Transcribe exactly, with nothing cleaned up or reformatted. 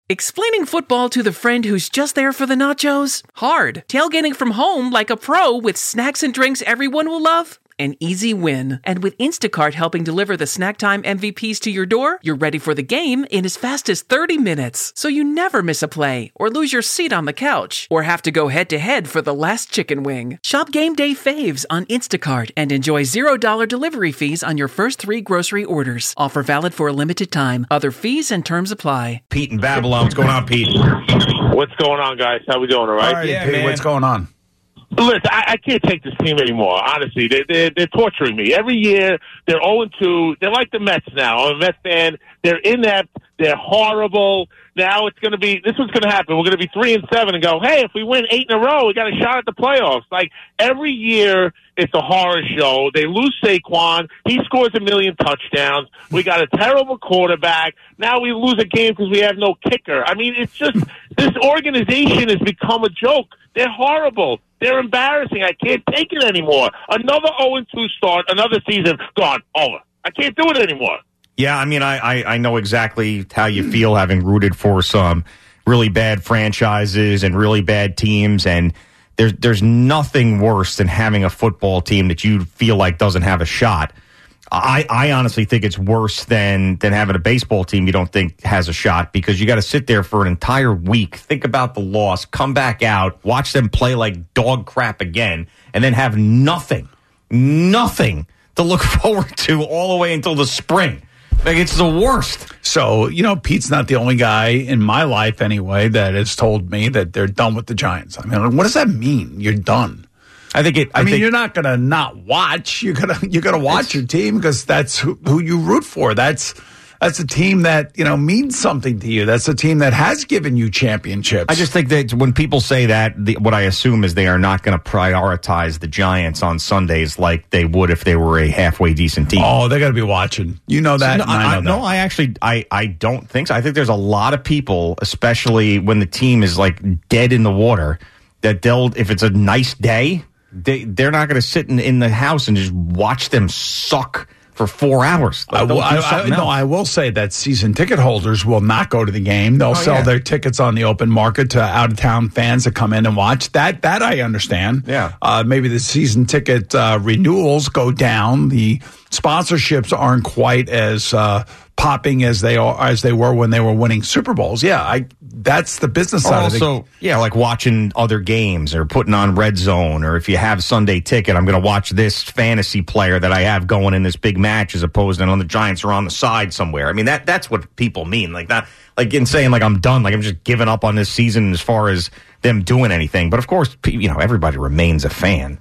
Explaining football to the friend who's just there for the nachos? Hard. Tailgating from home like a pro with snacks and drinks everyone will love? An easy win. And with Instacart helping deliver the snack time M V Ps to your door, you're ready for the game in as fast as thirty minutes. So you never miss a play, or lose your seat on the couch, or have to go head-to-head for the last chicken wing. Shop Game Day Faves on Instacart and enjoy zero dollars delivery fees on your first three grocery orders. Offer valid for a limited time. Other fees and terms apply. Pete in Babylon. What's going on, Pete? What's going on, guys? How we doing, all right? All right, Yeah, Pete, man. what's going on? Listen, I, I can't take this team anymore, honestly. They, they, they're torturing me. Every year, they're oh and two. They're like the Mets now. I'm a Mets fan. They're inept. They're horrible. Now it's going to be – this is what's going to happen. We're going to be three and seven and go, hey, if we win eight in a row, we got a shot at the playoffs. Like, every year it's a horror show. They lose Saquon. He scores a million touchdowns. We got a terrible quarterback. Now we lose a game because we have no kicker. I mean, it's just – this organization has become a joke. They're horrible. They're embarrassing. I can't take it anymore. Another oh and two start, another season gone, over. I can't do it anymore. Yeah, I mean, I, I, I know exactly how you feel having rooted for some really bad franchises and really bad teams, and there's there's nothing worse than having a football team that you feel like doesn't have a shot. I, I honestly think it's worse than than having a baseball team you don't think has a shot, because you got to sit there for an entire week, think about the loss, come back out, watch them play like dog crap again, and then have nothing, nothing to look forward to all the way until the spring. Like, it's the worst. So, you know, Pete's not the only guy in my life anyway that has told me that they're done with the Giants. I mean, what does that mean? You're done. I think it. I, I mean, think, you're not going to not watch. You're going to you're going to watch your team because that's who, who you root for. That's that's a team that, you know, means something to you. That's a team that has given you championships. I just think that when people say that, the, what I assume is they are not going to prioritize the Giants on Sundays like they would if they were a halfway decent team. Oh, they're going to be watching. You know that. So, no, and I know I, that. no, I actually, I, I don't think so. I think there's a lot of people, especially when the team is like dead in the water, that they'll, if it's a nice day, they, they're not going to sit in, in the house and just watch them suck for four hours. I, will, I, I, no, I will say that season ticket holders will not go to the game. They'll oh, sell yeah. their tickets on the open market to out-of-town fans that come in and watch. That that I understand. Yeah. Uh, maybe the season ticket uh, renewals go down. The sponsorships aren't quite as uh, popping as they are as they were when they were winning Super Bowls. Yeah, I. That's the business side also, of it. Yeah, like watching other games or putting on Red Zone, or if you have Sunday Ticket, I'm going to watch this fantasy player that I have going in this big match as opposed to on the Giants are on the side somewhere. I mean, that that's what people mean. Like that, like in saying like I'm done, like I'm just giving up on this season as far as them doing anything. But of course, you know, everybody remains a fan.